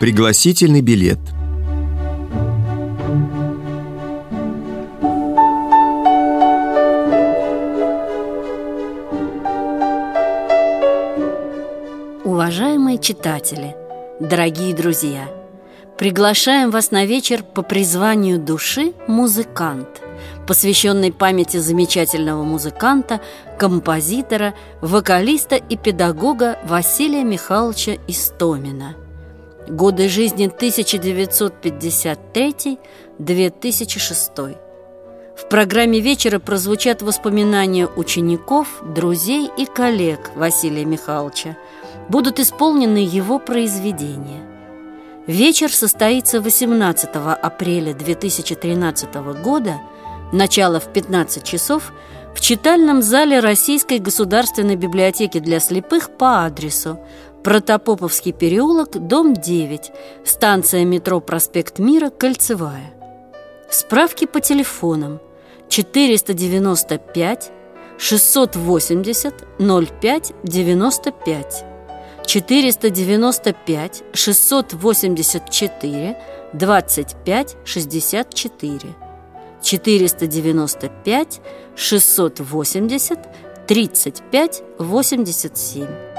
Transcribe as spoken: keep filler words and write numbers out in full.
Пригласительный билет. Уважаемые читатели, дорогие друзья, приглашаем вас на вечер по призванию души «Музыкант», посвященный памяти замечательного музыканта, композитора, вокалиста и педагога Василия Михайловича Истомина. Годы жизни тысяча девятьсот пятьдесят третий — две тысячи шестой. В программе вечера прозвучат воспоминания учеников, друзей и коллег Василия Михайловича. Будут исполнены его произведения. Вечер состоится восемнадцатого апреля две тысячи тринадцатого года, начало в пятнадцать часов, в читальном зале Российской государственной библиотеки для слепых по адресу Протопоповский переулок, дом девять, станция метро Проспект Мира, Кольцевая. Справки по телефонам четыреста девяносто пять шестьсот восемьдесят ноль пять девяносто пять, четыреста девяносто пять шестьсот восемьдесят четыре двадцать пять шестьдесят четыре, четыреста девяносто пять шестьсот восемьдесят тридцать пять восемьдесят семь.